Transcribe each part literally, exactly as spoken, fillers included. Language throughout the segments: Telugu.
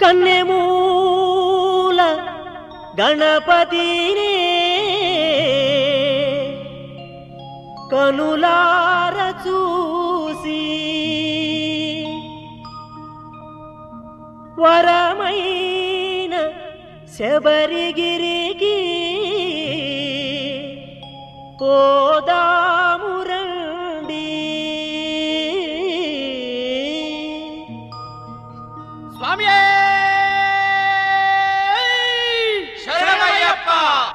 కన్నెమూల గణపతినే కనులార చూసి వరమైన శబరిగిరికి పోదాము రండి. స్వామి శరణమయ్యప్ప.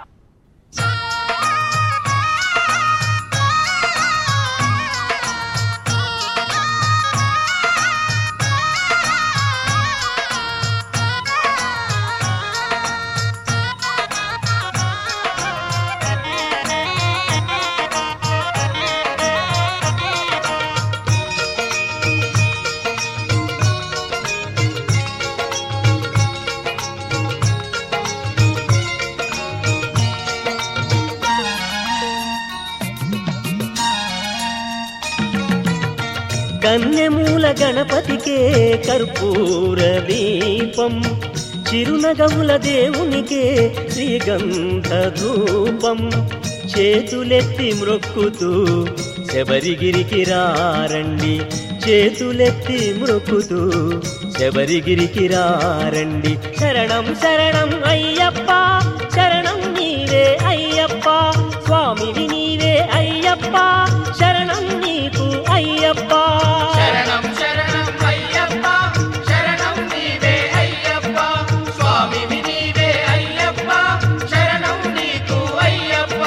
కన్నెమూల గణపతికే కర్పూర దీపం, చిరునగముల దేవునికే శ్రీగంధ ధూపం. చేతులెత్తి మ్రొక్కుతూ శబరిగిరికి రారండి, చేతులెత్తి మ్రొక్కుతూ శబరిగిరికి రారండి. శరణం శరణం అయ్యప్ప, శరణం నీవే అయ్యప్ప, స్వామివి నీవే అయ్యప్ప, శరణం నీకు అయ్యప్ప. శరణం శరణం అయ్యప్ప, శరణం నీవే అయ్యప్ప, స్వామివి నీవే అయ్యప్ప, శరణం నీకు అయ్యప్ప.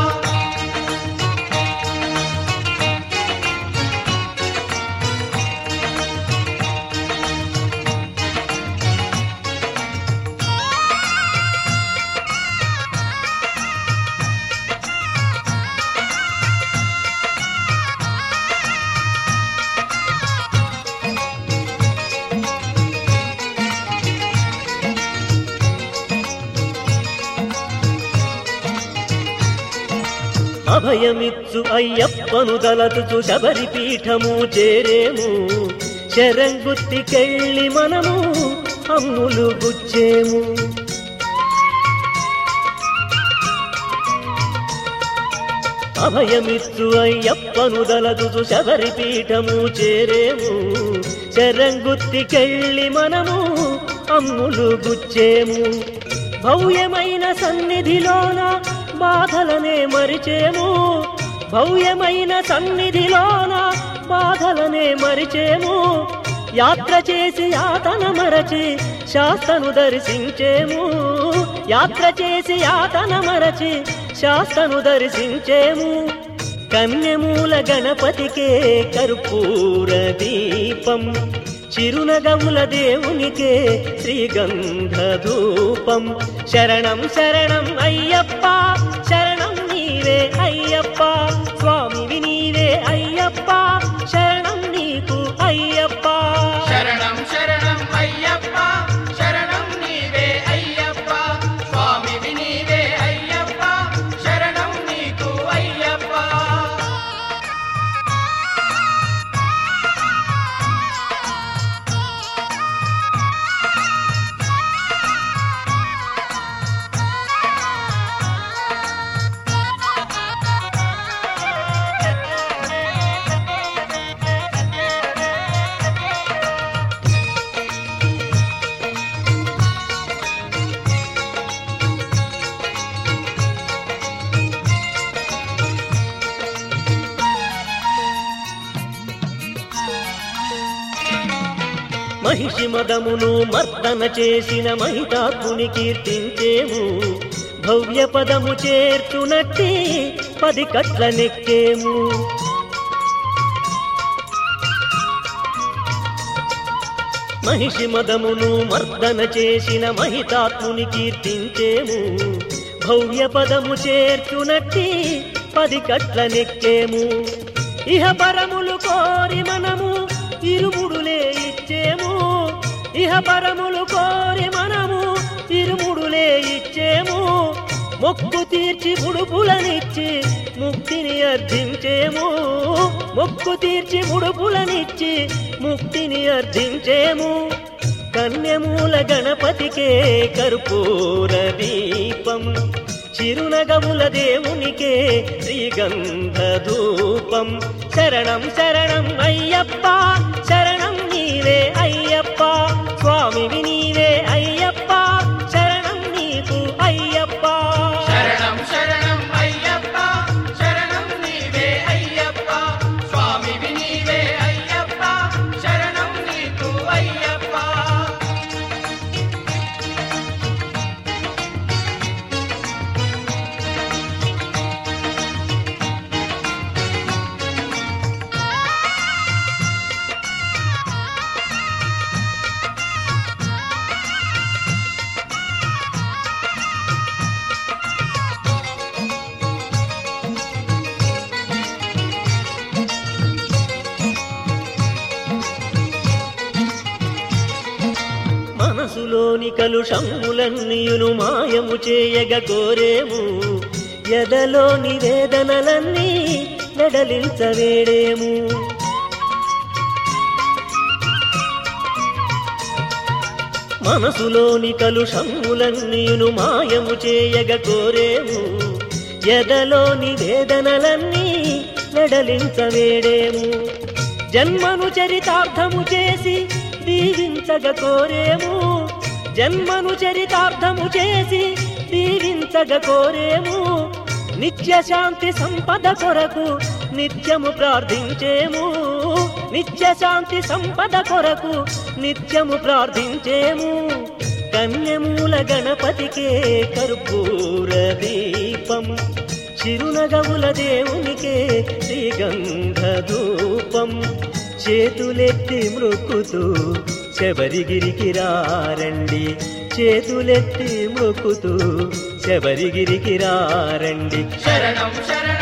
అభయమిచ్చు అయ్యప్పను దలచుచు శబరి పీఠము చేరేము, శరంగుత్తికెళ్ళి మనము అమ్ములు గుచ్చేము. అభయమిచ్చు అయ్యప్పను దలచుచు శబరి పీఠము చేరేము, శరంగుత్తికెళ్ళి మనము అమ్ములు గుచ్చేము. భవ్యమైన సన్నిధిలోన బాధలనే మరిచేము, భవ్యమైన సన్నిధిలోన బాధలనే మరిచేము. యాత్ర చేసి యాతన మరచి శాస్తను దర్శించేము, యాత్ర చేసి యాతన మరచి శాస్తను దర్శించేము. కన్యమూల గణపతికే కర్పూర దీపం, చిరునగముల దేవునికే శ్రీగంధ ధూపం. శరణం శరణం అయ్యప్ప, శరణం నీవే అయ్యప్ప, స్వామివి నీవే అయ్యప్ప, శరణం నీకు అయ్యప్ప. శరణం శరణం అయ్యప్ప, శరణం నీవే అయ్యప్ప, స్వామివి నీవే అయ్యప్ప, శరణం నీకు అయ్యప్ప. మహిషి మదమును మర్దన చేసిన మహితాత్ముని కీర్తించేము, భవ్య పదము చేర్చునట్టి పది కట్ల నెక్కేము. మహిషి మదమును మర్దన చేసిన మహితాత్ముని కీర్తించేము, భవ్య పదము చేర్చునట్టి పది కట్ల నెక్కేము. ఇహ పరములు కోరి మనము ఇరుముడులే ఇచ్చేము, ఇహ పరములు కోరి మనము ఇరుముడులే ఇచ్చేము. మొక్కు తీర్చి ముడుపులనిచ్చి ముక్తిని అర్థించేము, మొక్కు తీర్చి ముడుపులనిచ్చి ముక్తిని అర్థించేము. కన్యమూల గణపతికే కర్పూర దీపం చిరునగముల దేవునికే శ్రీగంధ ధూపం శరణం శరణం అయ్యప్ప శరణం నీవే అయ్యప్ప స్వామివి నీవే అయ్యప్ప శరణం నీకు అయ్యప్ప శరణం శరణం అయ్యప్ప శరణం నీవే అయ్యప్ప స్వామివి నీవే అయ్యప్ప శరణం నీకు అయ్యప్ప మనసులోని కలుషములన్నీయును మాయము చేయగ కోరేము ఎదలోని వేదనలన్నీ వెడలించవేడేము మనసులోని కలుషములన్నీయును మాయము చేయగ కోరేము ఎదలోని వేదనలన్నీ వెడలించవేడేము జన్మను చరితార్థము చేసి దీవించగ కోరేము జన్మను చరితార్థము చేసి దీవించగ కోరేము నిత్య శాంతి సంపద కొరకు నిత్యము ప్రార్థించేము నిత్య శాంతి సంపద కొరకు నిత్యము ప్రార్థించేము కన్యమూల గణపతికే కర్పూర దీపం చిరునగముల దేవునికే శ్రీగంధ ధూపం చేతులెత్తి మృక్కుతూ శబరిగిరికి రారండి చేతులెత్తి మృక్కుతూ శబరిగిరికి రారండి శరణం శరణం